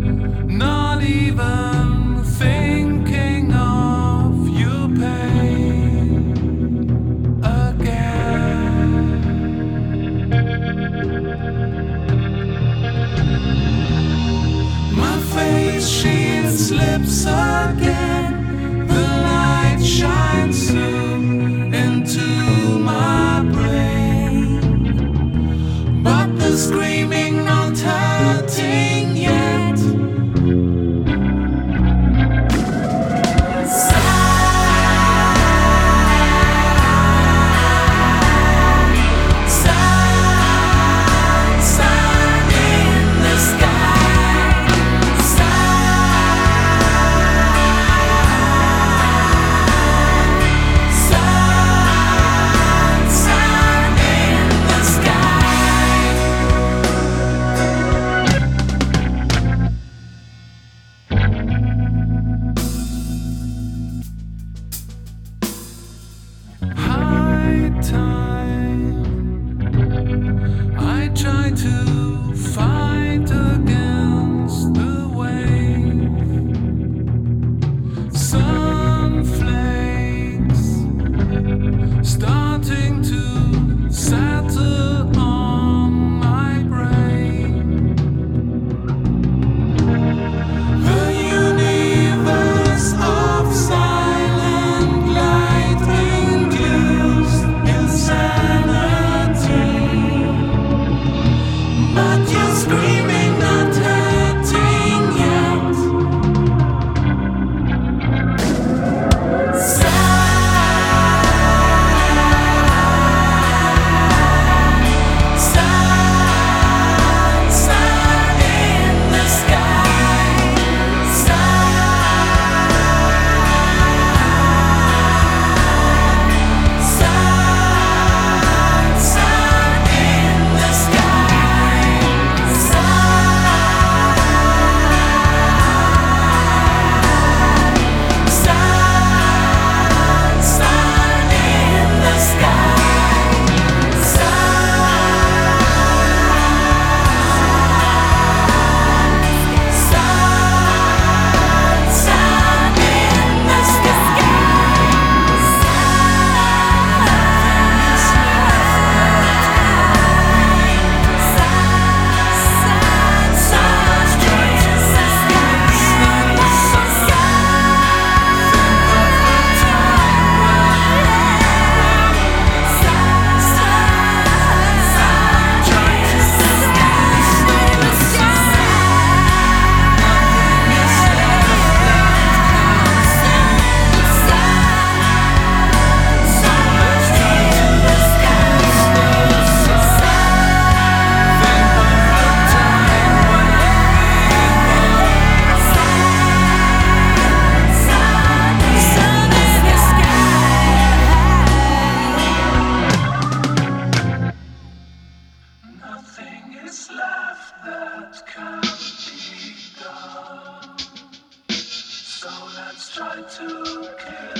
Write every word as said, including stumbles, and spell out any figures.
not even thinking of your pain again. My face, she slips again. The light shines through into my brain, but the screaming not hurting yet. I try to fight against the wave. Sunflakes starting to settle on my brain. The universe of silent light induced insanity. But you're screaming, not hurting yet. Sad, sad, sad in the sky. Sad, sad, sad in the sky. Nothing is left that can be done. So let's try to kill